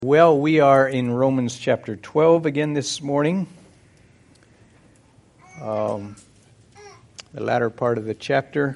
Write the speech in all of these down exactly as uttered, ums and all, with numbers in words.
Well, we are in Romans chapter twelve again this morning. Um, the latter part of the chapter.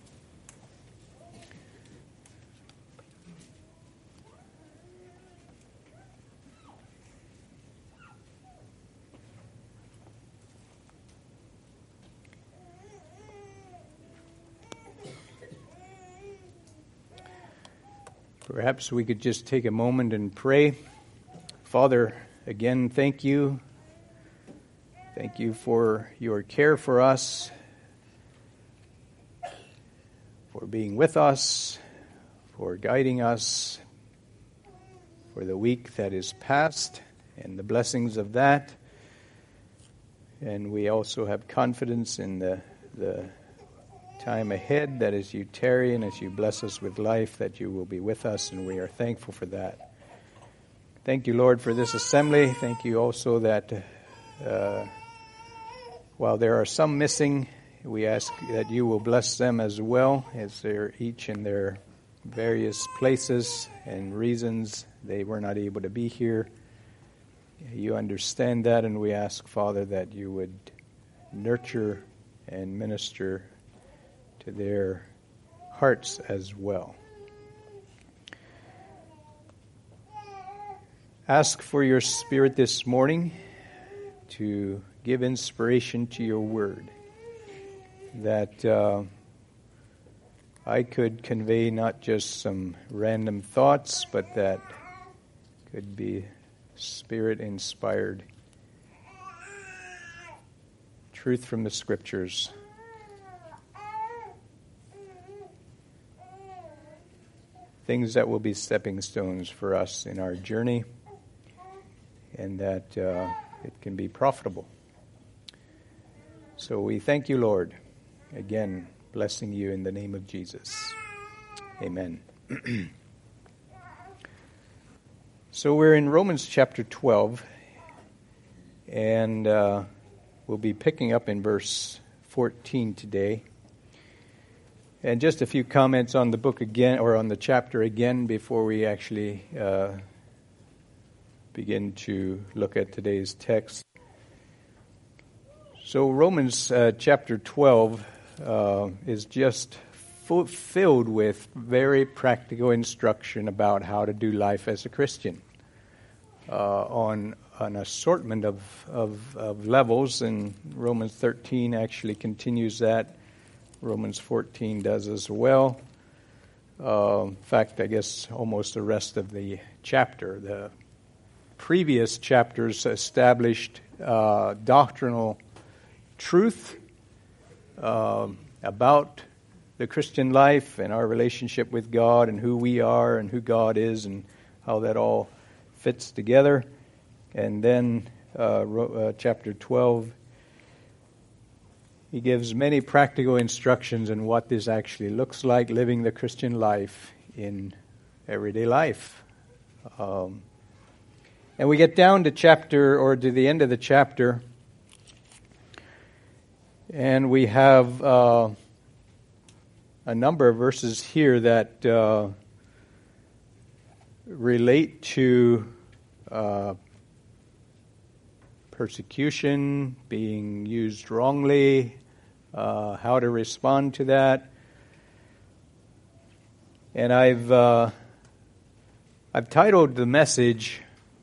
Perhaps we could just take a moment and pray. Father, again, thank you. Thank you for your care for us, for being with us, for guiding us, for the week that is past and the blessings of that. And we also have confidence in the, the time ahead, that as you tarry and as you bless us with life, that you will be with us, and we are thankful for that. Thank you, Lord, for this assembly. Thank you also that uh, while there are some missing, we ask that you will bless them as well, as they're each in their various places and reasons they were not able to be here. You understand that, and we ask, Father, that you would nurture and minister to their hearts as well. Ask for your Spirit this morning to give inspiration to your word, that uh, I could convey not just some random thoughts, but that could be Spirit-inspired truth from the Scriptures. Things that will be stepping stones for us in our journey, and that uh, it can be profitable. So we thank you, Lord, again, blessing you in the name of Jesus. Amen. So we're in Romans chapter twelve, and uh, we'll be picking up in verse fourteen today. And just a few comments on the book again, or on the chapter again, before we actually uh, begin to look at today's text. So Romans uh, chapter twelve uh, is just full, filled with very practical instruction about how to do life as a Christian uh, on an assortment of, of, of levels, and Romans thirteen actually continues that. Romans fourteen does as well. Uh, in fact, I guess almost the rest of the chapter. The previous chapters established uh, doctrinal truth uh, about the Christian life and our relationship with God and who we are and who God is and how that all fits together. And then uh, uh, chapter twelve, he gives many practical instructions on what this actually looks like, living the Christian life in everyday life. Um, and we get down to chapter, or to the end of the chapter, and we have uh, a number of verses here that uh, relate to uh, persecution, being used wrongly, uh, how to respond to that. And I've uh, I've titled the message,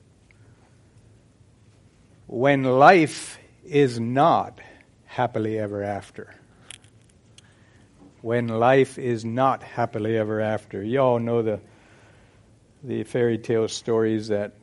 "When Life is Not Happily Ever After." When life is not happily ever after. You all know the the fairy tale stories that,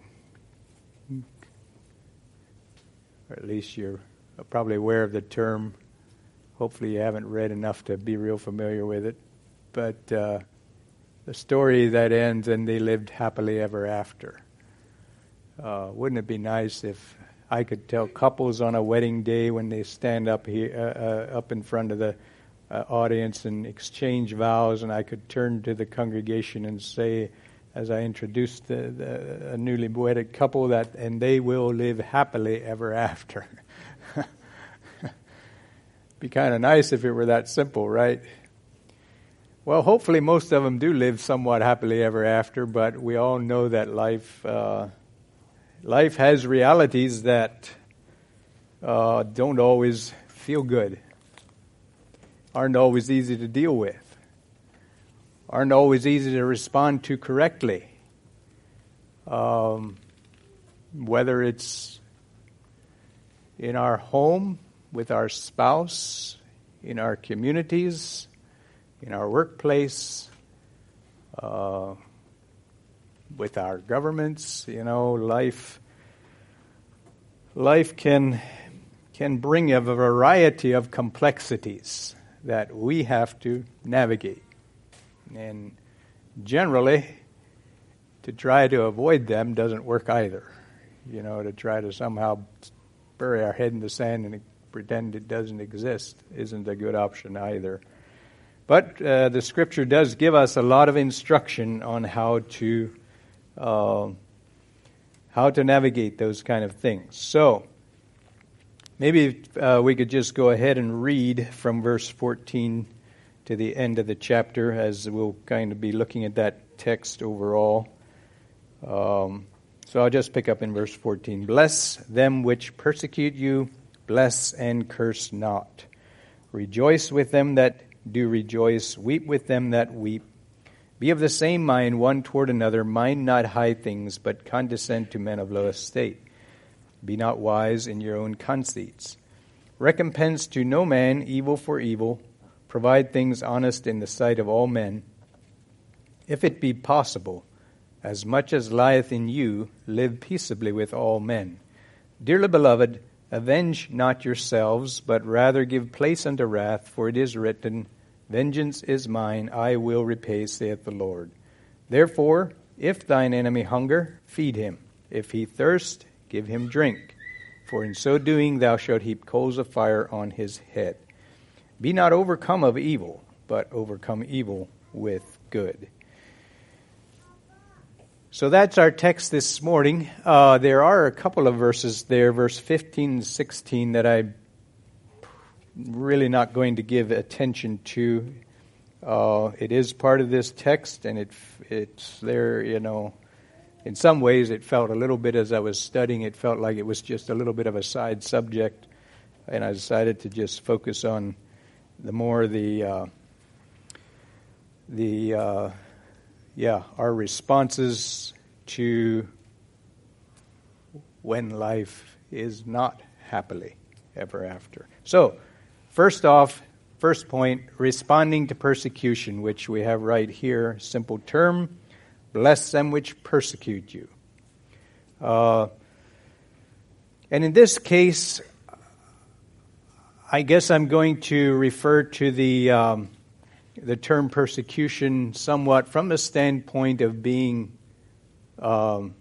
or at least you're probably aware of the term. Hopefully you haven't read enough to be real familiar with it. But uh, the story that ends, and they lived happily ever after. Uh, wouldn't it be nice if I could tell couples on a wedding day, when they stand up here, uh, uh, up in front of the uh, audience and exchange vows, and I could turn to the congregation and say, as I introduced the, the a newly wedded couple, that, and they will live happily ever after. Be kind of nice if it were that simple, right? Well, hopefully most of them do live somewhat happily ever after, but we all know that life uh, life has realities that uh, don't always feel good, aren't always easy to deal with, aren't always easy to respond to correctly. Um, whether it's in our home, with our spouse, in our communities, in our workplace, uh, with our governments, you know, life life can can bring a variety of complexities that we have to navigate. And generally, to try to avoid them doesn't work either. You know, to try to somehow bury our head in the sand and pretend it doesn't exist isn't a good option either. But uh, the Scripture does give us a lot of instruction on how to uh, how to navigate those kind of things. So maybe uh, we could just go ahead and read from verse fourteen to the end of the chapter, as we'll kind of be looking at that text overall. Um, so I'll just pick up in verse fourteen. Bless them which persecute you, bless and curse not. Rejoice with them that do rejoice, weep with them that weep. Be of the same mind one toward another, mind not high things, but condescend to men of low estate. Be not wise in your own conceits. Recompense to no man evil for evil. Provide things honest in the sight of all men. If it be possible, as much as lieth in you, live peaceably with all men. Dearly beloved, avenge not yourselves, but rather give place unto wrath, for it is written, Vengeance is mine, I will repay, saith the Lord. Therefore, if thine enemy hunger, feed him. If he thirst, give him drink. For in so doing thou shalt heap coals of fire on his head. Be not overcome of evil, but overcome evil with good. So that's our text this morning. Uh, there are a couple of verses there, verse fifteen and sixteen, that I'm really not going to give attention to. Uh, it is part of this text, and it it's there, you know. In some ways, it felt a little bit, as I was studying, it felt like it was just a little bit of a side subject, and I decided to just focus on the more the, uh, the uh, yeah, our responses to when life is not happily ever after. So, first off, first point, responding to persecution, which we have right here, simple term, bless them which persecute you. Uh, and in this case, I guess I'm going to refer to the um, the term persecution somewhat from the standpoint of being um,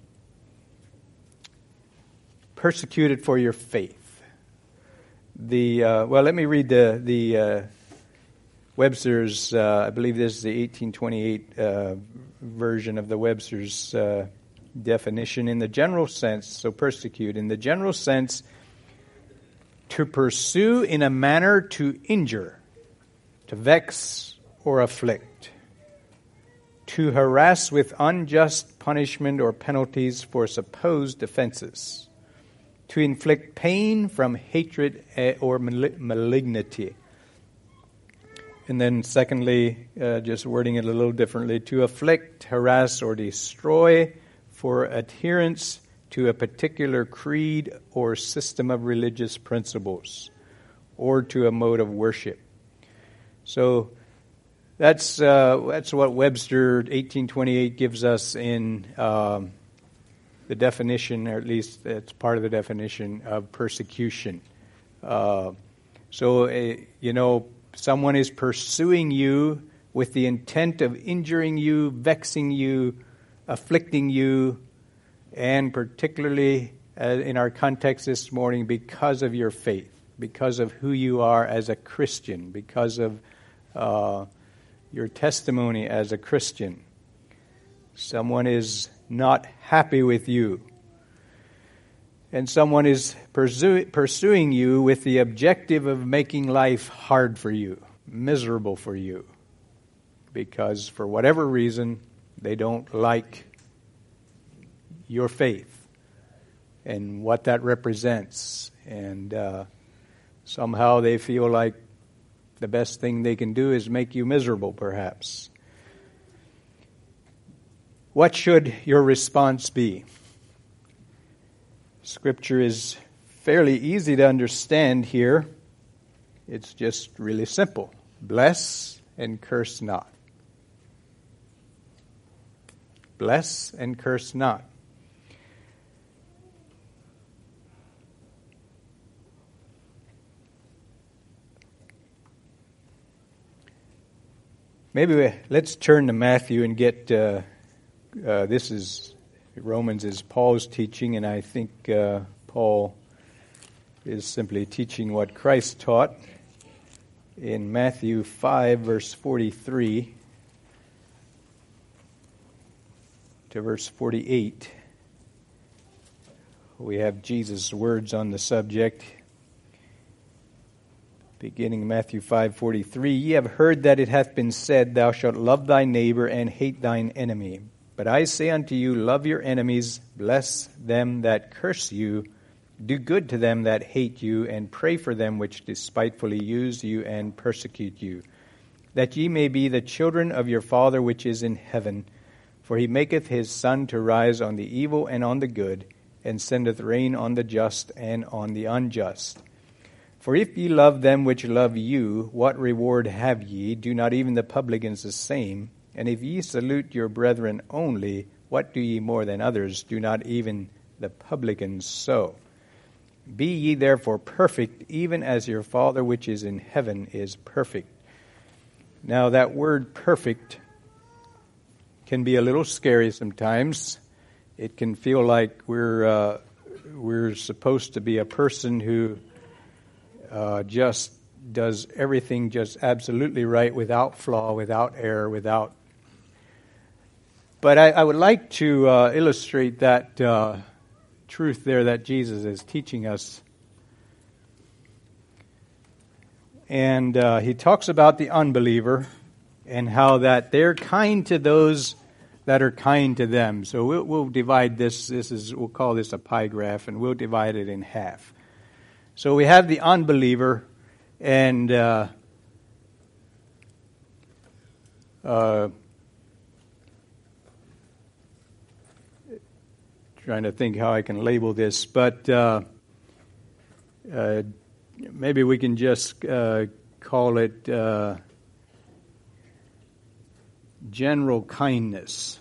persecuted for your faith. The uh, well, let me read the the uh, Webster's. Uh, I believe this is the eighteen twenty-eight uh, version of the Webster's uh, definition. In the general sense, so persecute in the general sense, to pursue in a manner to injure, to vex or afflict, to harass with unjust punishment or penalties for supposed offenses, to inflict pain from hatred or malignity. And then secondly, uh, just wording it a little differently, to afflict, harass, or destroy for adherence to a particular creed or system of religious principles, or to a mode of worship. So that's uh, that's what Webster eighteen twenty-eight gives us in um, the definition, or at least it's part of the definition of persecution. Uh, so, uh, you know, someone is pursuing you with the intent of injuring you, vexing you, afflicting you, and particularly uh, in our context this morning, because of your faith, because of who you are as a Christian, because of uh, your testimony as a Christian. Someone is not happy with you, and someone is pursue, pursuing you with the objective of making life hard for you, miserable for you. because for whatever reason they don't like your faith and what that represents. And uh, somehow they feel like the best thing they can do is make you miserable, perhaps. What should your response be? Scripture is fairly easy to understand here. It's just really simple. Bless and curse not. Bless and curse not. Maybe we, let's turn to Matthew and get, uh, uh, this is, Romans is Paul's teaching, and I think uh, Paul is simply teaching what Christ taught. In Matthew five, verse forty-three to verse forty-eight, we have Jesus' words on the subject. Beginning Matthew five forty-three, ye have heard that it hath been said, thou shalt love thy neighbor and hate thine enemy. But I say unto you, love your enemies, bless them that curse you, do good to them that hate you, and pray for them which despitefully use you and persecute you, that ye may be the children of your Father which is in heaven. For he maketh his sun to rise on the evil and on the good, and sendeth rain on the just and on the unjust. For if ye love them which love you, what reward have ye? Do not even the publicans the same? And if ye salute your brethren only, what do ye more than others? Do not even the publicans so? Be ye therefore perfect, even as your Father which is in heaven is perfect. Now that word perfect can be a little scary sometimes. It can feel like we're uh, we're supposed to be a person who Uh, just does everything just absolutely right, without flaw, without error, without... But I, I would like to uh, illustrate that uh, truth there that Jesus is teaching us. And uh, he talks about the unbeliever and how that they're kind to those that are kind to them. So we'll, we'll divide this, this is, we'll call this a pie graph, and we'll divide it in half. So we have the unbeliever, and uh, uh, trying to think how I can label this, but uh, uh, maybe we can just uh, call it uh, general kindness.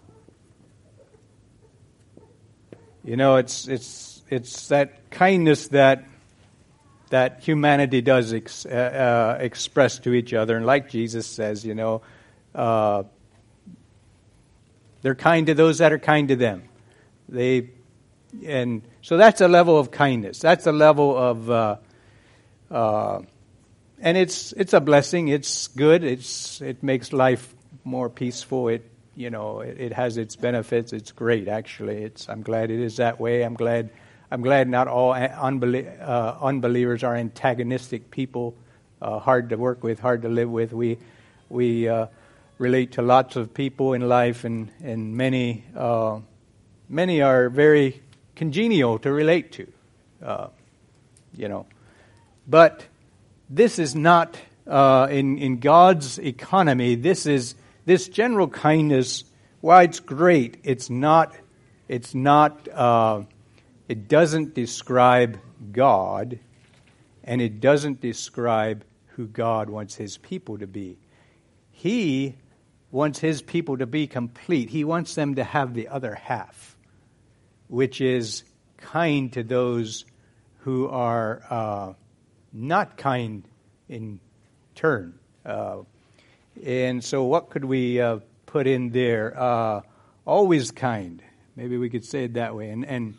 You know, it's it's it's that kindness that. that humanity does ex, uh, uh, express to each other. And like Jesus says, you know, uh, they're kind to those that are kind to them. They, and so that's a level of kindness. That's a level of, uh, uh, and it's it's a blessing. It's good. It's it makes life more peaceful. It you know it, it has its benefits. It's great, actually. It's I'm glad it is that way. I'm glad. I'm glad not all unbelie- uh, unbelievers are antagonistic people, uh, hard to work with, hard to live with. We we uh, relate to lots of people in life, and and many uh, many are very congenial to relate to, uh, you know. But this is not uh, in in God's economy. This is this general kindness. While it's great, it's not. It's not. Uh, It doesn't describe God, and it doesn't describe who God wants his people to be. He wants his people to be complete. He wants them to have the other half, which is kind to those who are uh, not kind in turn. Uh, and so what could we uh, put in there? Uh, always kind. Maybe we could say it that way. And, and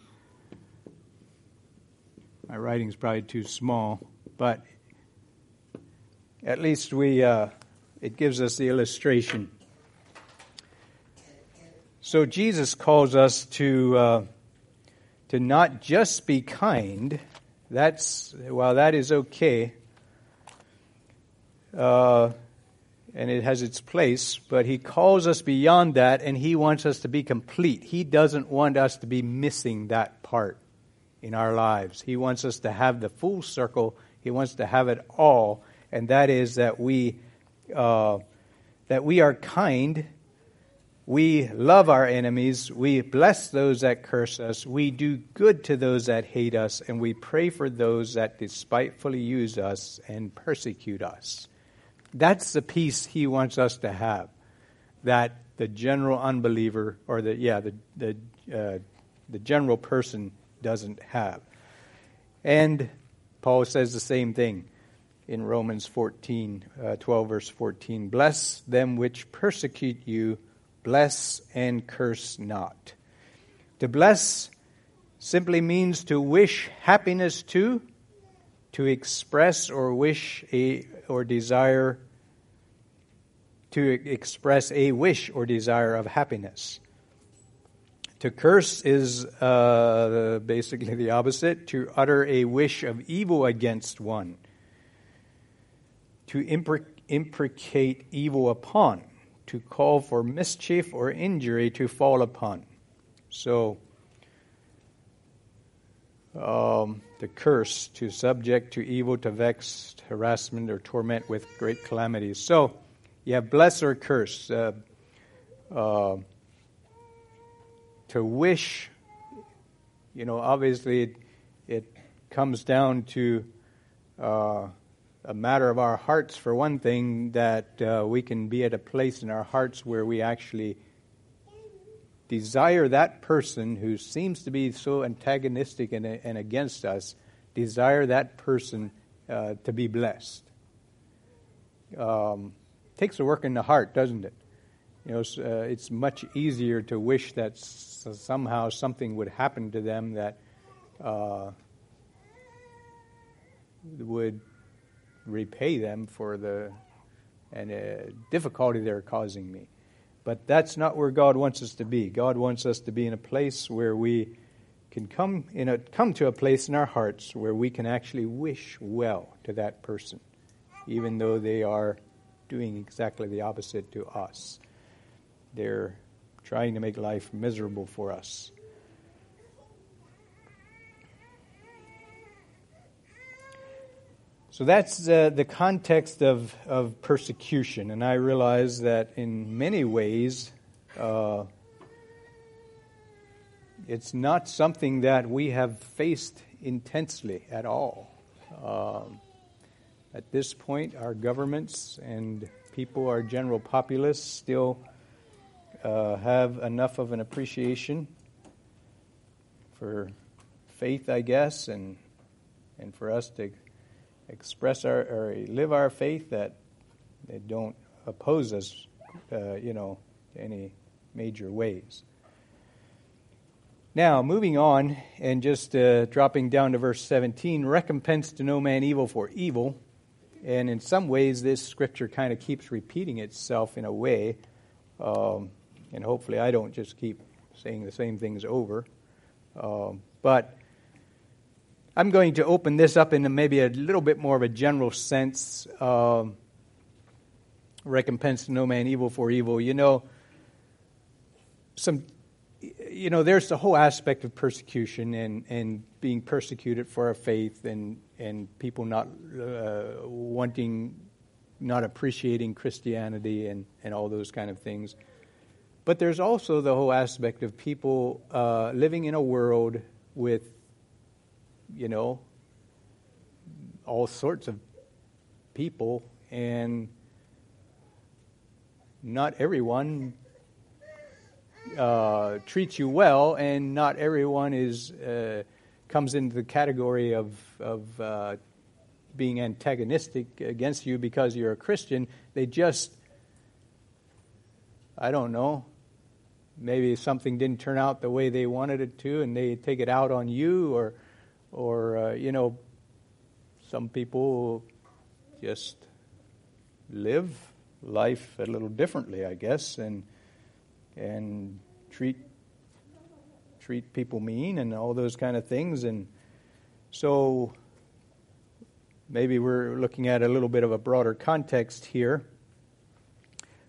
my writing's probably too small, but at least we uh, it gives us the illustration. So Jesus calls us to uh, to not just be kind. That's while that is okay, uh, and it has its place, but he calls us beyond that, and he wants us to be complete. He doesn't want us to be missing that part in our lives. He wants us to have the full circle. He wants to have it all, and that is that we uh, that we are kind, we love our enemies, we bless those that curse us, we do good to those that hate us, and we pray for those that despitefully use us and persecute us. That's the peace he wants us to have, that the general unbeliever, or the yeah, the the uh, the general person doesn't have. And Paul says the same thing in Romans fourteen, uh, twelve, verse fourteen. Bless them which persecute you, bless and curse not. To bless simply means to wish happiness to, to express or wish a or desire to express a wish or desire of happiness. To curse is uh, basically the opposite, to utter a wish of evil against one, to impre- imprecate evil upon, to call for mischief or injury to fall upon. So, um, to curse, to subject to evil, to vex, harassment, or torment with great calamities. So, you have bless or curse. Uh, uh, to wish, you know, obviously it, it comes down to uh, a matter of our hearts, for one thing, that uh, we can be at a place in our hearts where we actually desire that person who seems to be so antagonistic and, and against us, desire that person uh, to be blessed. Um, takes a work in the heart, doesn't it? You know, it's, uh, it's much easier to wish that s- somehow something would happen to them that uh, would repay them for the and uh, difficulty they're causing me. But that's not where God wants us to be. God wants us to be in a place where we can come in a come to a place in our hearts where we can actually wish well to that person, even though they are doing exactly the opposite to us. They're trying to make life miserable for us. So that's uh, the context of, of persecution. And I realize that in many ways, uh, it's not something that we have faced intensely at all. Um, at this point, our governments and people, our general populace, still uh, have enough of an appreciation for faith, I guess, and and for us to express our or live our faith, that they don't oppose us, uh, you know, in any major ways. Now, moving on and just uh, dropping down to verse seventeen, recompense to no man evil for evil. And in some ways, this scripture kind of keeps repeating itself in a way. Um, and hopefully I don't just keep saying the same things over. Um, but I'm going to open this up into maybe a little bit more of a general sense. Um, recompense to no man evil for evil. You know, some, you know, there's the whole aspect of persecution and, and being persecuted for our faith, and and people not uh, wanting, not appreciating Christianity and, and all those kind of things. But there's also the whole aspect of people uh, living in a world with, you know, all sorts of people, and not everyone uh, treats you well, and not everyone is uh, comes into the category of of uh, being antagonistic against you because you're a Christian. They just, I don't know, maybe something didn't turn out the way they wanted it to, and they take it out on you, or or uh, you know, some people just live life a little differently, I guess, and and treat treat people mean and all those kind of things. And so maybe we're looking at a little bit of a broader context here.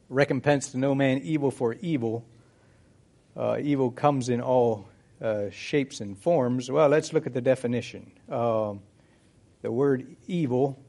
recompense to no man evil for evil. Uh, evil comes in all uh, shapes and forms. Well, let's look at the definition. Uh, the word evil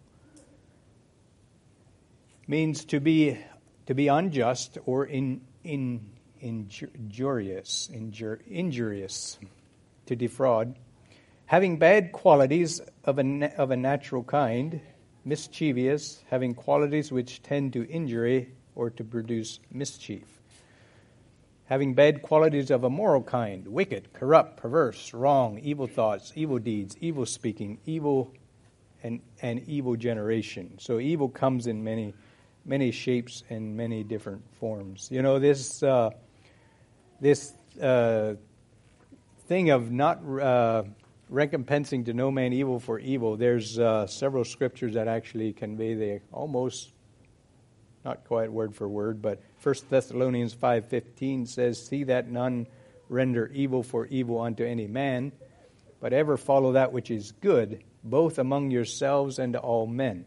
means to be to be unjust or in in injurious, injur, injurious, to defraud, having bad qualities of a of a natural kind, mischievous, having qualities which tend to injury or to produce mischief. Having bad qualities of a moral kind, wicked, corrupt, perverse, wrong, evil thoughts, evil deeds, evil speaking, evil and and evil generation. So evil comes in many many shapes and many different forms. You know, this uh, this uh, thing of not uh, recompensing to no man evil for evil, there's uh, several scriptures that actually convey the almost, not quite word for word, but First Thessalonians five fifteen says, "See that none render evil for evil unto any man, but ever follow that which is good, both among yourselves and to all men."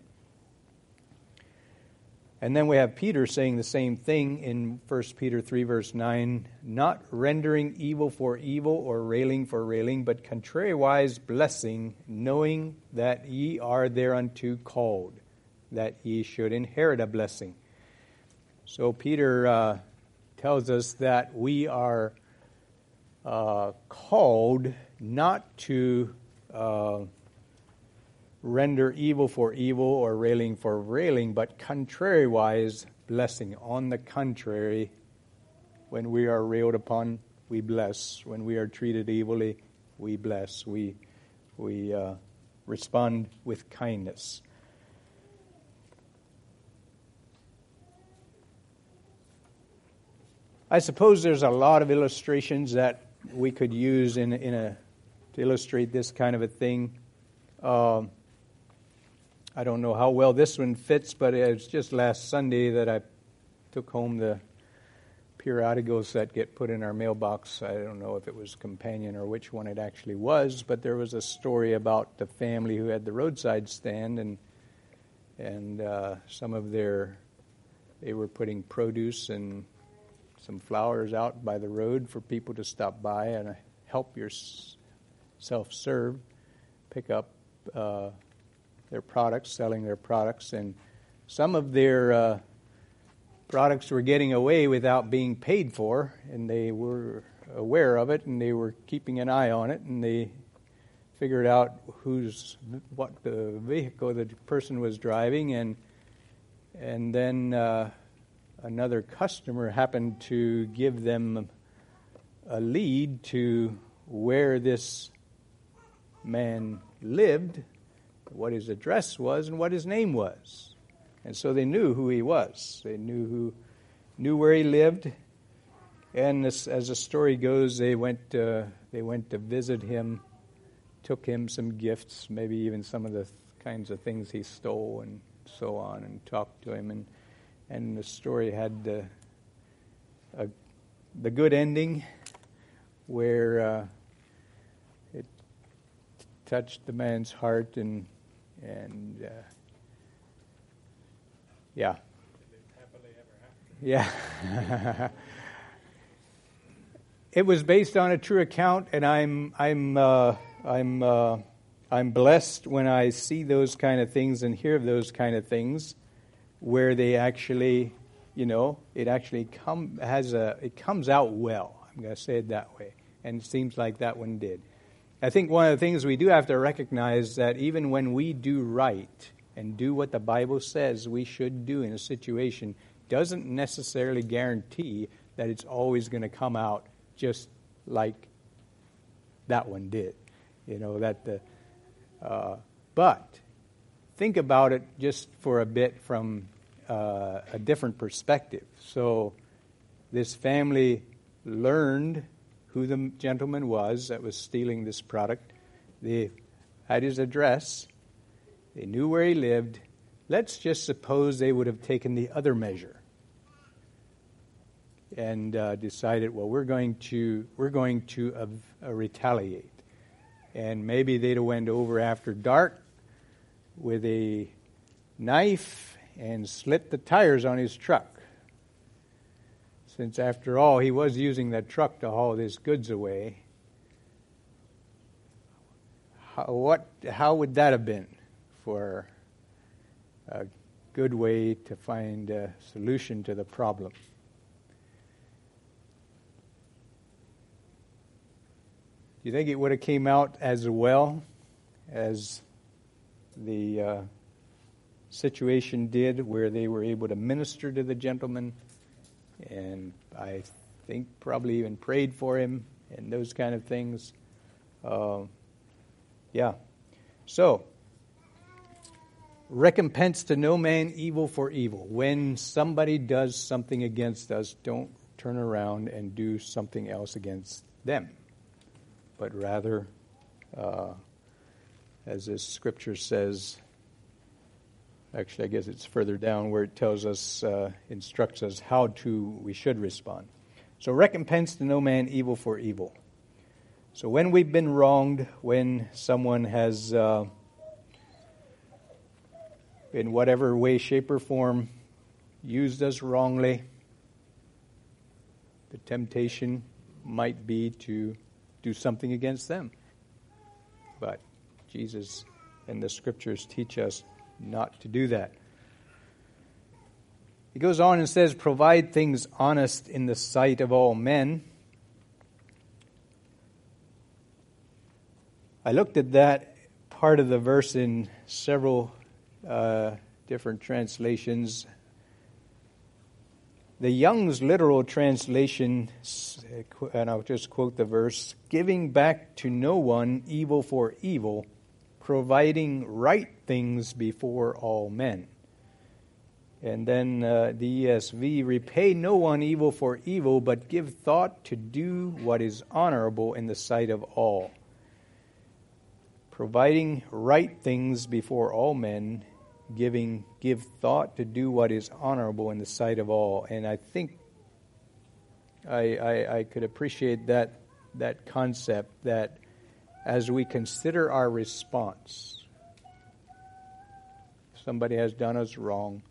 And then we have Peter saying the same thing in First Peter three, verse nine, "Not rendering evil for evil or railing for railing, but contrariwise blessing, knowing that ye are thereunto called, that ye should inherit a blessing." So Peter uh, tells us that we are uh, called not to uh, render evil for evil or railing for railing, but contrariwise blessing. On the contrary, when we are railed upon, we bless. When we are treated evilly, we bless. We we uh, respond with kindness. I suppose there's a lot of illustrations that we could use in in a to illustrate this kind of a thing. Um, I don't know how well this one fits, but it was just last Sunday that I took home the periodicals that get put in our mailbox. I don't know if it was Companion or which one it actually was, but there was a story about the family who had the roadside stand, and and uh, some of their, they were putting produce and some flowers out by the road for people to stop by and help yourself serve, pick up uh, their products, selling their products. And some of their uh, products were getting away without being paid for, and they were aware of it, and they were keeping an eye on it, and they figured out who's what the vehicle the person was driving, and and then uh, another customer happened to give them a lead to where this man lived, what his address was, and what his name was. And so they knew who he was. They knew who, knew where he lived. And this, as the story goes, they went uh, they went to visit him, took him some gifts, maybe even some of the th- kinds of things he stole, and so on, and talked to him. And and the story had uh, a, the good ending, where uh, it t- touched the man's heart, and and uh, yeah, yeah. It was based on a true account, and I'm I'm uh, I'm uh, I'm blessed when I see those kind of things and hear those kind of things, where they actually, you know, it actually come has a it comes out well. I'm going to say it that way, and it seems like that one did. I think one of the things we do have to recognize that even when we do right and do what the Bible says we should do in a situation, doesn't necessarily guarantee that it's always going to come out just like that one did. You know, that the, uh, but think about it just for a bit from uh, a different perspective. So this family learned who the gentleman was that was stealing this product. They had his address. They knew where he lived. Let's just suppose they would have taken the other measure and uh, decided, well, we're going to we're going to uh, uh, retaliate, and maybe they'd have went over after dark with a knife and slit the tires on his truck, since after all he was using that truck to haul his goods away. How, what, how would that have been for a good way to find a solution to the problem? Do you think it would have came out as well as the uh, situation did, where they were able to minister to the gentleman, and I think probably even prayed for him and those kind of things? Uh, yeah. So, recompense to no man evil for evil. When somebody does something against us, don't turn around and do something else against them, but rather, uh, as this scripture says, actually I guess it's further down where it tells us, uh, instructs us how to, we should respond. So recompense to no man evil for evil. So when we've been wronged, when someone has, uh, in whatever way, shape, or form, used us wrongly, the temptation might be to do something against them. But Jesus and the Scriptures teach us not to do that. He goes on and says, provide things honest in the sight of all men. I looked at that part of the verse in several uh, different translations. The Young's literal translation, and I'll just quote the verse, giving back to no one evil for evil, providing right things before all men. And then uh, the E S V, repay no one evil for evil, but give thought to do what is honorable in the sight of all. Providing right things before all men, giving give thought to do what is honorable in the sight of all. And I think I, I, I could appreciate that that concept, that as we consider our response, if somebody has done us wrong,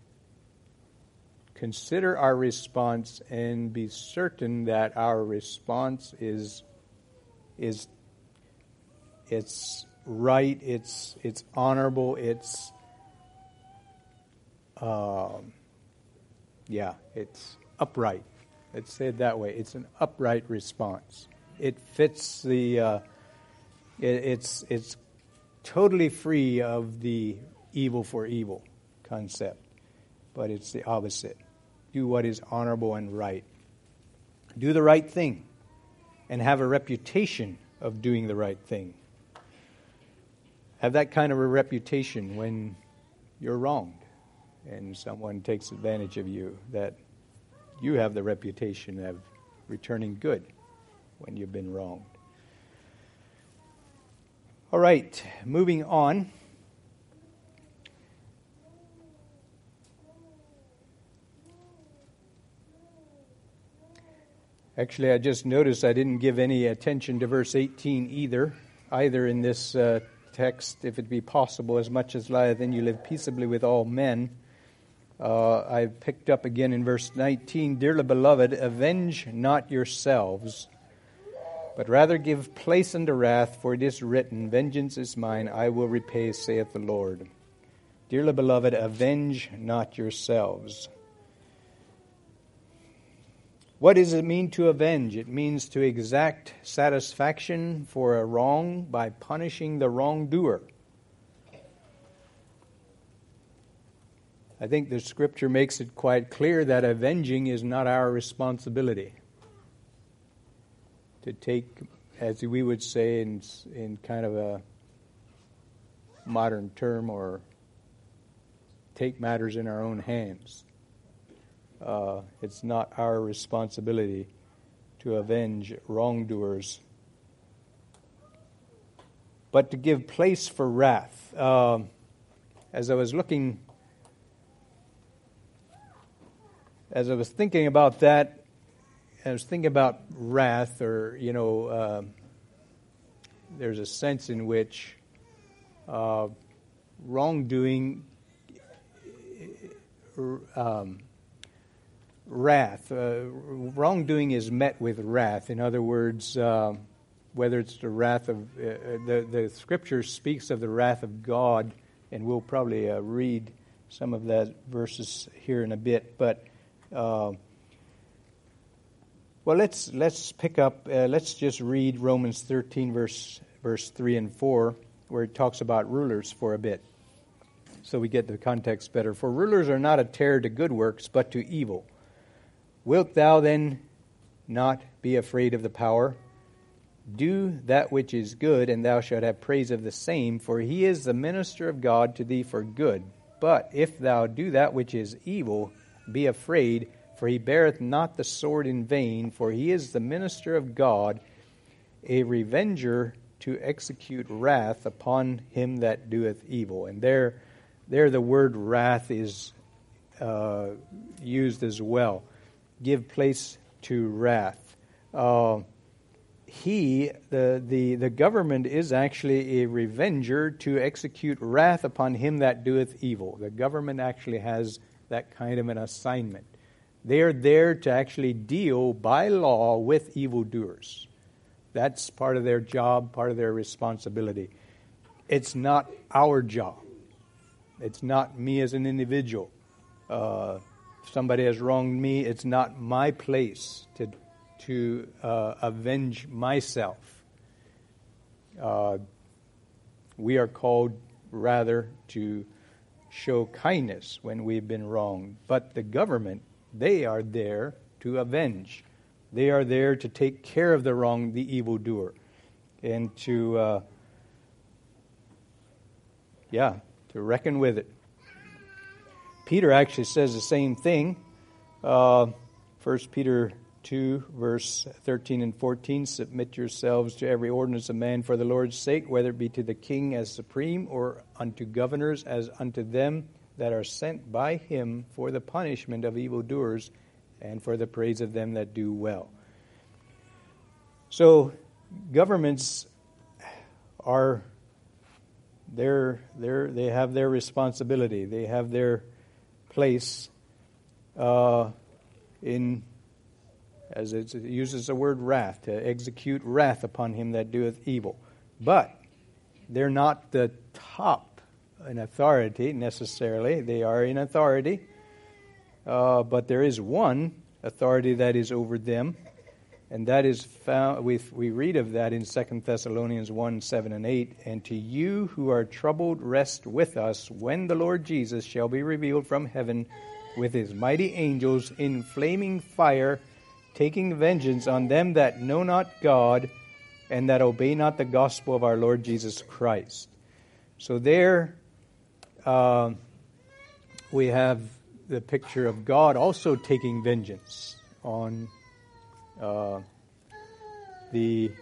consider our response and be certain that our response is is it's right, it's it's honorable, it's um, yeah, it's upright. Let's say it that way. It's an upright response. It fits the. Uh, it, it's it's totally free of the evil for evil concept, but it's the opposite. Do what is honorable and right. Do the right thing, and have a reputation of doing the right thing. Have that kind of a reputation when you're wronged and someone takes advantage of you, that you have the reputation of returning good when you've been wronged. All right, moving on. Actually, I just noticed I didn't give any attention to verse eighteen either, either in this uh, text, if it be possible, as much as lieth in you, live peaceably with all men. Uh, I picked up again in verse nineteen, dearly beloved, avenge not yourselves, but rather give place unto wrath, for it is written, vengeance is mine, I will repay, saith the Lord. Dearly beloved, avenge not yourselves. What does it mean to avenge? It means to exact satisfaction for a wrong by punishing the wrongdoer. I think the Scripture makes it quite clear that avenging is not our responsibility. To take, as we would say in, in kind of a modern term, or take matters in our own hands. Uh, it's not our responsibility to avenge wrongdoers, but to give place for wrath. Uh, as I was looking, as I was thinking about that, I was thinking about wrath, or, you know, uh, there's a sense in which uh, wrongdoing, um, wrath. Uh, wrongdoing is met with wrath. In other words, uh, whether it's the wrath of, uh, the, the Scripture speaks of the wrath of God, and we'll probably uh, read some of that verses here in a bit. But, uh, well, let's let's pick up, uh, let's just read Romans thirteen, verse verse three and four, where it talks about rulers for a bit, so we get the context better. For rulers are not a terror to good works, but to evil. Wilt thou then not be afraid of the power? Do that which is good, and thou shalt have praise of the same, for he is the minister of God to thee for good. But if thou do that which is evil, be afraid, for he beareth not the sword in vain, for he is the minister of God, a revenger to execute wrath upon him that doeth evil. And there, there the word wrath is uh, used as well. Give place to wrath. Uh, he, the, the, the government is actually a revenger to execute wrath upon him that doeth evil. The government actually has that kind of an assignment. They are there to actually deal by law with evildoers. That's part of their job, part of their responsibility. It's not our job. It's not me as an individual. Uh, if somebody has wronged me, it's not my place to to uh, avenge myself. Uh, we are called rather to show kindness when we've been wronged. But the government, they are there to avenge. They are there to take care of the wrong, the evildoer, and to, uh, yeah, to reckon with it. Peter actually says the same thing. Uh, First Peter two, verse thirteen and fourteen, submit yourselves to every ordinance of man for the Lord's sake, whether it be to the king as supreme, or unto governors as unto them that are sent by him for the punishment of evildoers and for the praise of them that do well. So governments are they're, they're, they have their responsibility. They have their place uh, in, as it uses the word wrath, to execute wrath upon him that doeth evil. But they're not the top in authority necessarily. They are in authority. Uh, but there is one authority that is over them, and that is found, we, we read of that in Second Thessalonians one, seven and eight. And to you who are troubled, rest with us when the Lord Jesus shall be revealed from heaven with his mighty angels in flaming fire, taking vengeance on them that know not God and that obey not the gospel of our Lord Jesus Christ. So there uh, we have the picture of God also taking vengeance on uh, the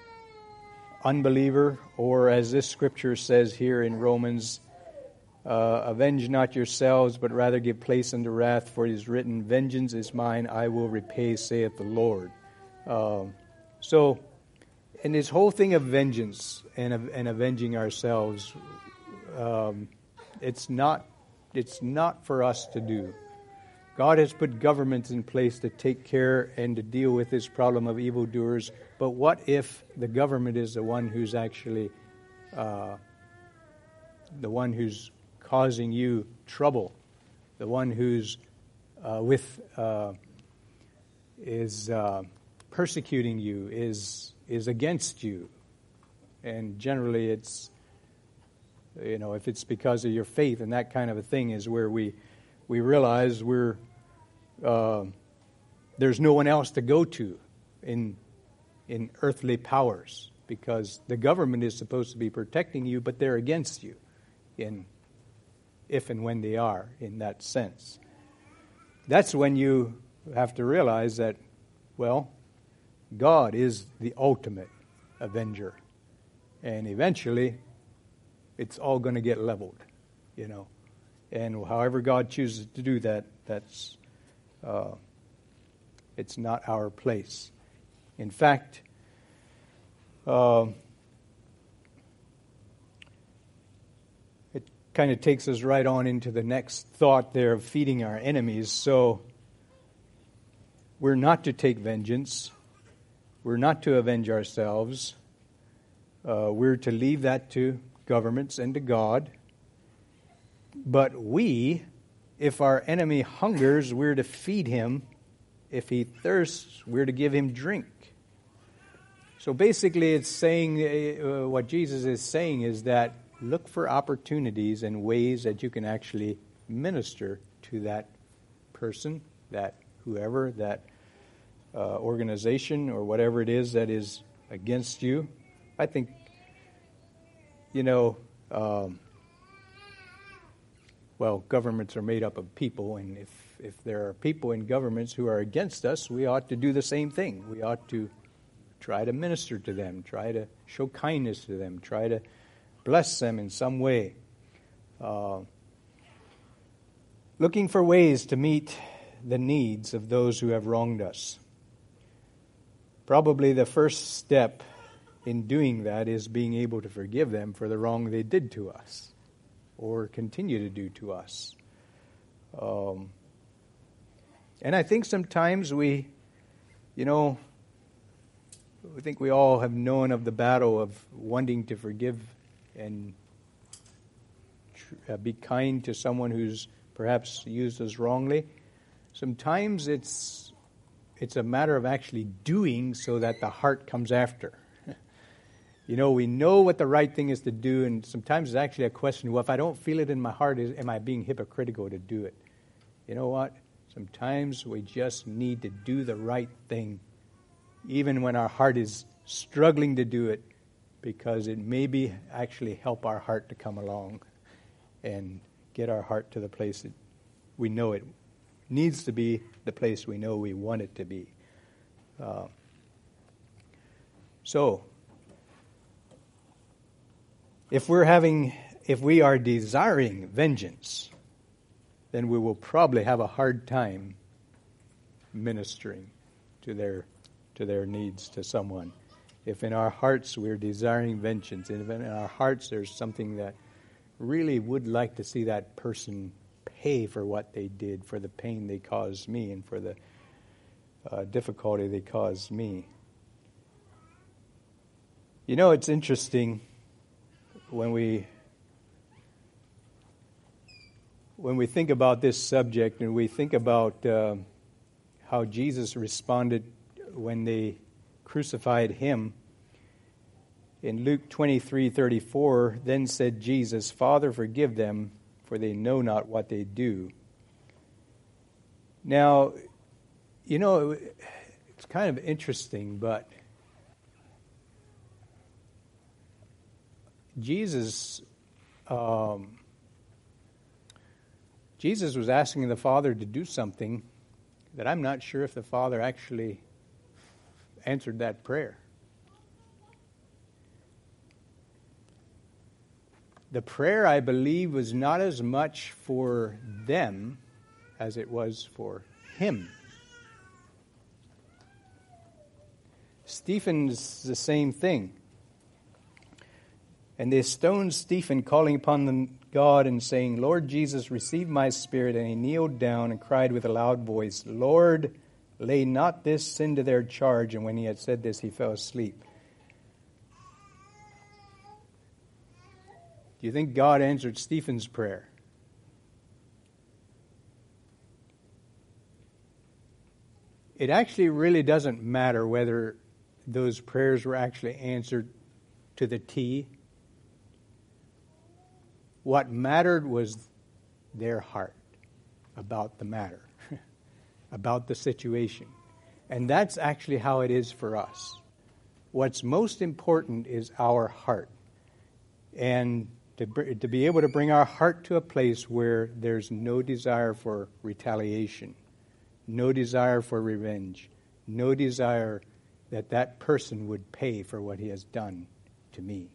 unbeliever, or as this scripture says here in Romans, uh, avenge not yourselves, but rather give place unto wrath, for it is written, vengeance is mine, I will repay, saith the Lord. Uh, so, in this whole thing of vengeance and, and avenging ourselves, um, it's not It's not for us to do. God has put governments in place to take care and to deal with this problem of evildoers. But what if the government is the one who's actually uh, the one who's causing you trouble, the one who's uh, with uh, is uh, persecuting you, is is against you, and generally it's, you know, if it's because of your faith and that kind of a thing, is where we we realize we're uh, there's no one else to go to in in earthly powers, because the government is supposed to be protecting you, but they're against you, in if and when they are, in that sense. That's when you have to realize that, well, God is the ultimate avenger, and eventually it's all going to get leveled, you know. And however God chooses to do that, that's uh, it's not our place. In fact, uh, it kind of takes us right on into the next thought there of feeding our enemies. So we're not to take vengeance. We're not to avenge ourselves. Uh, we're to leave that to governments and to God. But we, if our enemy hungers, we're to feed him. If he thirsts, we're to give him drink. So basically it's saying, uh, what Jesus is saying is that look for opportunities and ways that you can actually minister to that person, that whoever, that uh, organization or whatever it is that is against you. I think, you know, um, well, governments are made up of people, and if, if there are people in governments who are against us, we ought to do the same thing. We ought to try to minister to them, try to show kindness to them, try to bless them in some way. Uh, looking for ways to meet the needs of those who have wronged us. Probably the first step in doing that is being able to forgive them for the wrong they did to us or continue to do to us. Um, and I think sometimes we, you know, I think we all have known of the battle of wanting to forgive and tr- uh, be kind to someone who's perhaps used us wrongly. Sometimes it's it's a matter of actually doing so that the heart comes after. You know, we know what the right thing is to do, and sometimes it's actually a question, well, if I don't feel it in my heart, is, am I being hypocritical to do it? You know what? Sometimes we just need to do the right thing, even when our heart is struggling to do it, because it may be actually help our heart to come along and get our heart to the place that we know it needs to be, the place we know we want it to be. Uh, so, if we're having, if we are desiring vengeance, then we will probably have a hard time ministering to their to their needs to someone. If in our hearts we're desiring vengeance, and if in our hearts there's something that really would like to see that person pay for what they did, for the pain they caused me, and for the uh, difficulty they caused me. You know, it's interesting when we when we think about this subject and we think about uh, how Jesus responded when they crucified him. In Luke twenty-three thirty-four, then said Jesus, Father, forgive them, for they know not what they do. Now, you know, it's kind of interesting, but Jesus, um, Jesus was asking the Father to do something that I'm not sure if the Father actually answered that prayer. The prayer, I believe, was not as much for them as it was for him. Stephen's the same thing. And they stoned Stephen, calling upon the God and saying, Lord Jesus, receive my spirit. And he kneeled down and cried with a loud voice, Lord, lay not this sin to their charge. And when he had said this, he fell asleep. Do you think God answered Stephen's prayer? It actually really doesn't matter whether those prayers were actually answered to the T. What mattered was their heart about the matter, about the situation. And that's actually how it is for us. What's most important is our heart. And to, to be able to bring our heart to a place where there's no desire for retaliation, no desire for revenge, no desire that that person would pay for what he has done to me.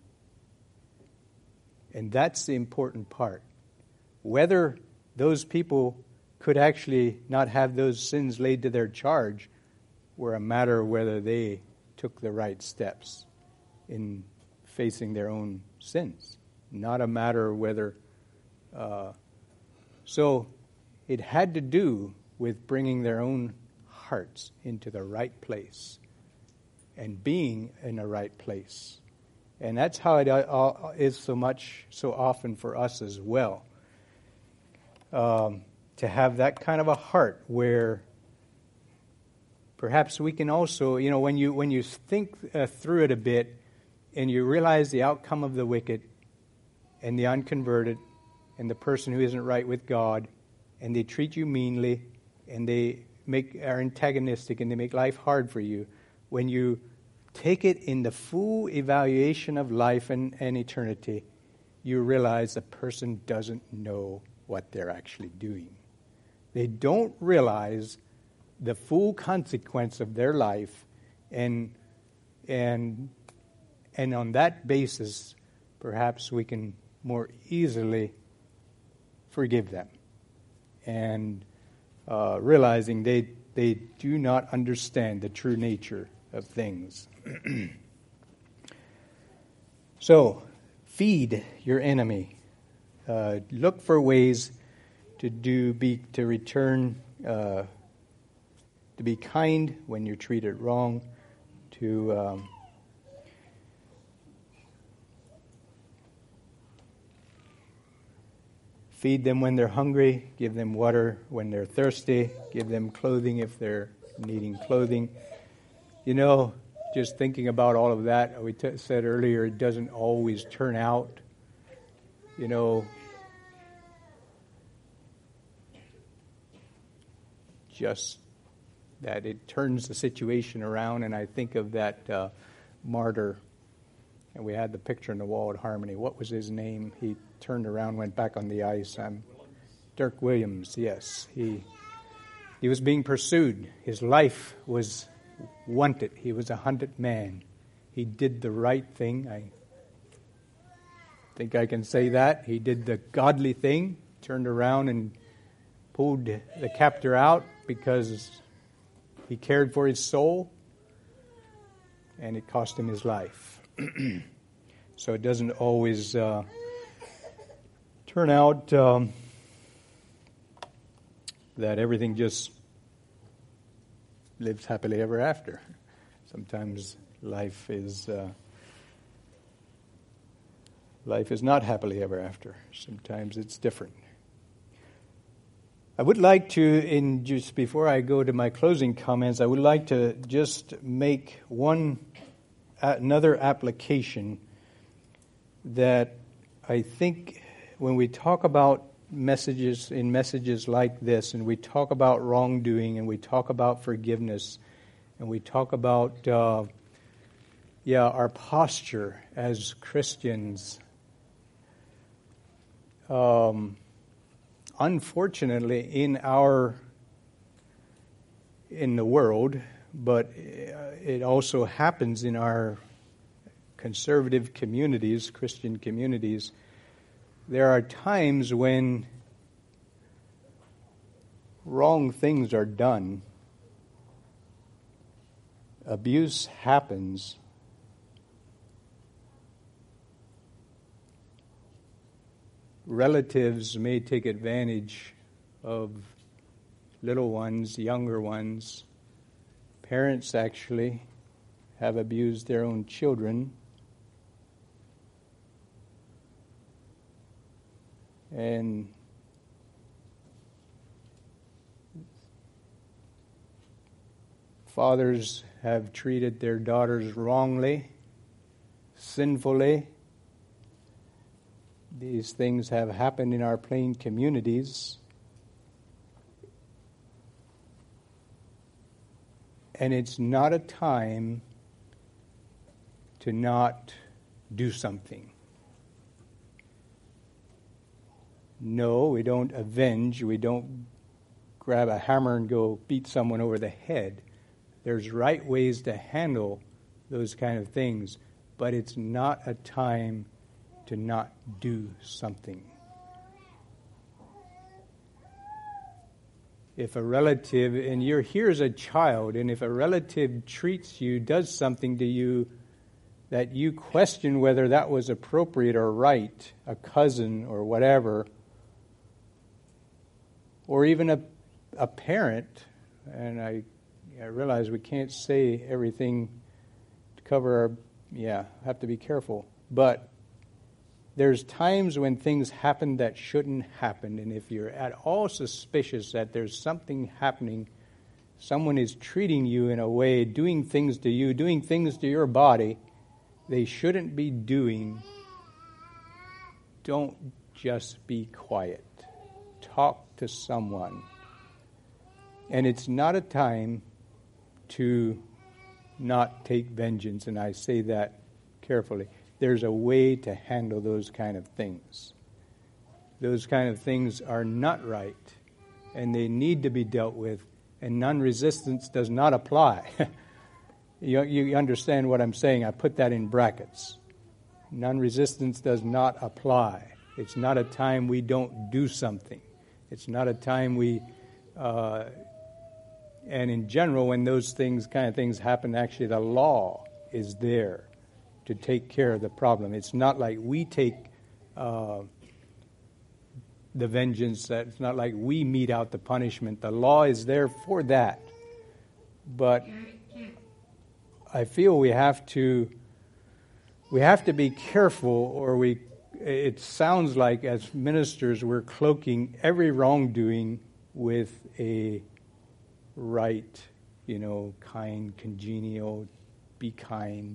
And that's the important part. Whether those people could actually not have those sins laid to their charge were a matter of whether they took the right steps in facing their own sins. Not a matter of whether... Uh, so it had to do with bringing their own hearts into the right place and being in the right place. And that's how it is so much, so often for us as well. Um, to have that kind of a heart where perhaps we can also, you know, when you when you think uh, through it a bit and you realize the outcome of the wicked and the unconverted and the person who isn't right with God, and they treat you meanly and they make are antagonistic and they make life hard for you, when you take it in the full evaluation of life and, and eternity, you realize the person doesn't know what they're actually doing. They don't realize the full consequence of their life, and and and on that basis, perhaps we can more easily forgive them, and uh, realizing they they do not understand the true nature of things. So, feed your enemy. Uh, look for ways to do be to return, uh, to be kind when you're treated wrong, to um, feed them when they're hungry, give them water when they're thirsty, give them clothing if they're needing clothing. You know, just thinking about all of that, we t- said earlier, it doesn't always turn out. You know, just that it turns the situation around. And I think of that uh, martyr, and we had the picture on the wall at Harmony. What was his name? He turned around, went back on the ice. Um, Dirk Williams, yes. He he was being pursued. His life was wanted. He was a hunted man. He did the right thing. I think I can say that. He did the godly thing, turned around and pulled the captor out because he cared for his soul, and it cost him his life. So it doesn't always uh, turn out um, that everything just lives happily ever after. Sometimes life is uh, life is not happily ever after. Sometimes it's different. I would like to, in just before I go to my closing comments, I would like to just make one another application that I think when we talk about messages in messages like this, and we talk about wrongdoing, and we talk about forgiveness, and we talk about uh, yeah our posture as Christians. Um, unfortunately, in our in the world, but it also happens in our conservative communities, Christian communities, there are times when wrong things are done, abuse happens, relatives may take advantage of little ones, younger ones. Parents actually have abused their own children. And fathers have treated their daughters wrongly, sinfully. These things have happened in our plain communities. And it's not a time to not do something. No, we don't avenge. We don't grab a hammer and go beat someone over the head. There's right ways to handle those kind of things, but it's not a time to not do something. If a relative, and you're here as a child, and if a relative treats you, does something to you that you question whether that was appropriate or right, a cousin or whatever, or even a a parent, and I I realize we can't say everything to cover our, yeah, have to be careful. But there's times when things happen that shouldn't happen, and if you're at all suspicious that there's something happening, someone is treating you in a way, doing things to you, doing things to your body they shouldn't be doing, don't just be quiet. Talk to someone. And it's not a time to not take vengeance, and I say that carefully. There's a way to handle those kind of things. Those kind of things are not right, and they need to be dealt with, and non-resistance does not apply. you, you understand what I'm saying? I put that in brackets. Non-resistance does not apply. It's not a time we don't do something. It's not a time we... Uh, and in general, when those things, kind of things happen, actually the law is there to take care of the problem. It's not like we take uh, the vengeance. That it's not like we mete out the punishment. The law is there for that. But I feel we have to we have to be careful, or we. It sounds like as ministers we're cloaking every wrongdoing with a right, you know, kind, congenial, be kind.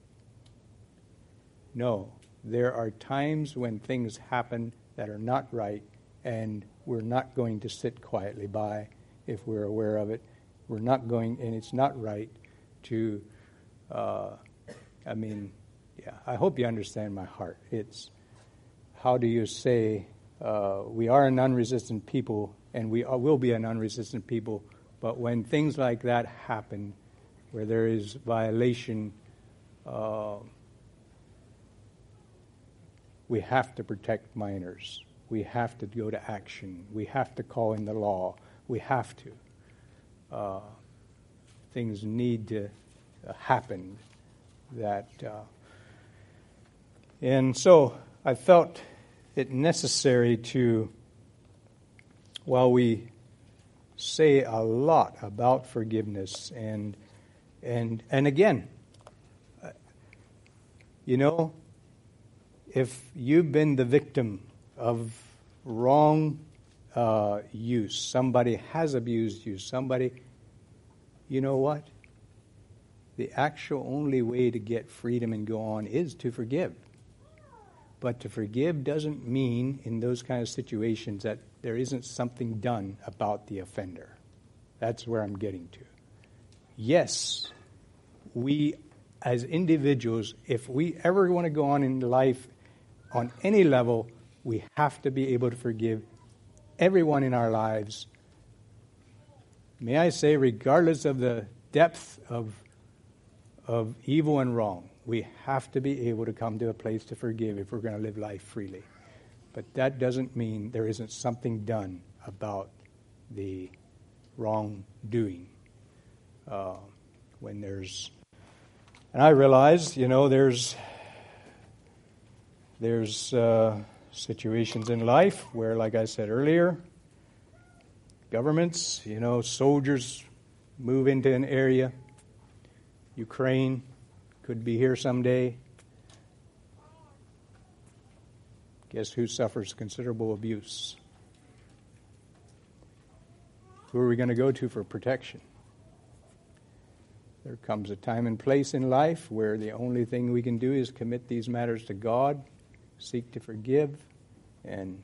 No, there are times when things happen that are not right, and we're not going to sit quietly by if we're aware of it. We're not going, and it's not right to, uh, I mean, yeah, I hope you understand my heart. It's, how do you say, uh, we are a non-resistant people, and we are, will be a non-resistant people, but when things like that happen, where there is violation, uh, we have to protect minors. We have to go to action. We have to call in the law. We have to. Uh, things need to uh, happen. That, uh, and so I felt it necessary to, while we say a lot about forgiveness, and and and again, uh, you know, if you've been the victim of wrong uh, use, somebody has abused you, somebody, you know what? The actual only way to get freedom and go on is to forgive. But to forgive doesn't mean, in those kind of situations, that there isn't something done about the offender. That's where I'm getting to. Yes, we as individuals, if we ever want to go on in life on any level, we have to be able to forgive everyone in our lives. May I say, regardless of the depth of of evil and wrong, we have to be able to come to a place to forgive if we're going to live life freely. But that doesn't mean there isn't something done about the wrongdoing. Uh, when there's, and I realize, you know, there's there's uh, situations in life where, like I said earlier, governments, you know, soldiers move into an area. Ukraine could be here someday. Guess who suffers considerable abuse? Who are we going to go to for protection? There comes a time and place in life where the only thing we can do is commit these matters to God, seek to forgive, and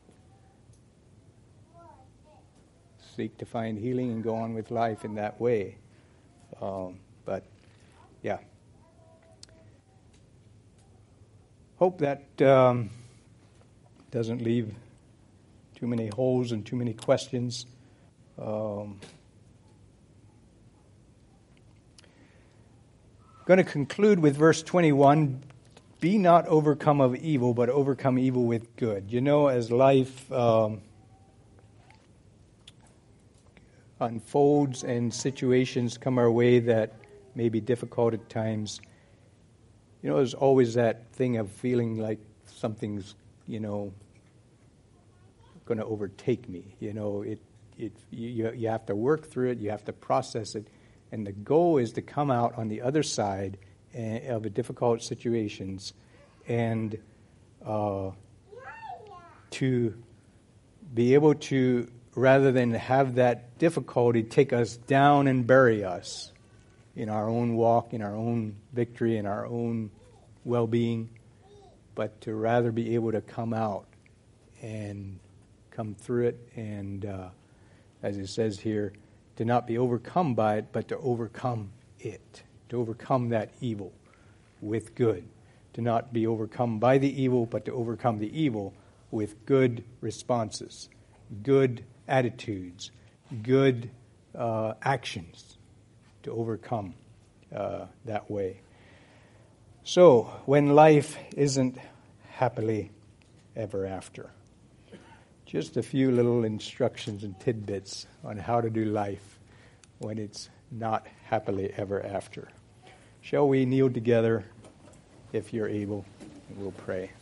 seek to find healing and go on with life in that way. Um, but, yeah. Hope that um, doesn't leave too many holes and too many questions. Um, going to conclude with verse twenty-one. Be not overcome of evil, but overcome evil with good. You know, as life um, unfolds and situations come our way that may be difficult at times, you know, there's always that thing of feeling like something's, you know, going to overtake me. You know, it it you you have to work through it, you have to process it, And the goal is to come out on the other side of the difficult situations and uh, to be able to, rather than have that difficulty take us down and bury us in our own walk, in our own victory, in our own well-being, but to rather be able to come out and come through it and, uh, as it says here, to not be overcome by it, but to overcome it, to overcome that evil with good, to not be overcome by the evil, but to overcome the evil with good responses, good attitudes, good uh, actions, to overcome uh, that way. So, when life isn't happily ever after, just a few little instructions and tidbits on how to do life when it's not happily ever after. Shall we kneel together, if you're able, and we'll pray.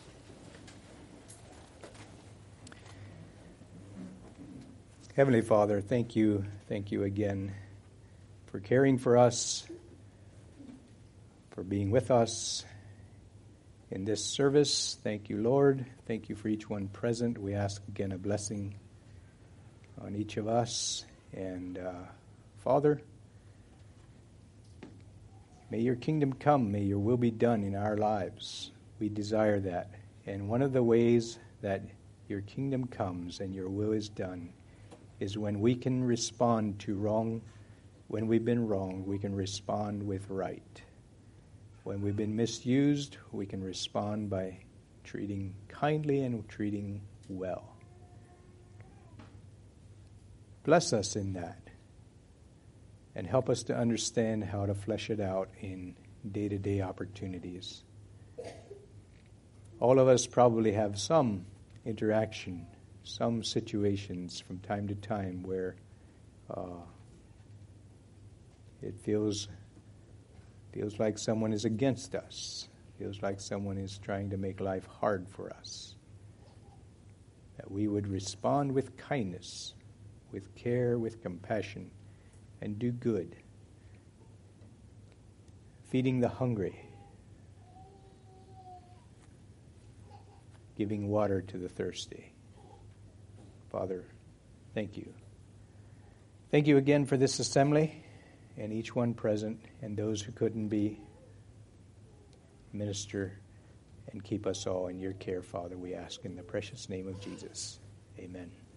Heavenly Father, thank you, thank you again for caring for us, for being with us in this service. Thank you, Lord. Thank you for each one present. We ask again a blessing on each of us. And uh, Father, may your kingdom come. May your will be done in our lives. We desire that. And one of the ways that your kingdom comes and your will is done is when we can respond to wrong. When we've been wronged, we can respond with right. When we've been misused, we can respond by treating kindly and treating well. Bless us in that and help us to understand how to flesh it out in day-to-day opportunities. All of us probably have some interaction, some situations from time to time where uh, it feels feels like someone is against us, feels like someone is trying to make life hard for us. That we would respond with kindness, with care, with compassion, and do good. Feeding the hungry, giving water to the thirsty. Father, thank you. Thank you again for this assembly and each one present and those who couldn't be. Minister and keep us all in your care, Father, we ask in the precious name of Jesus. Amen.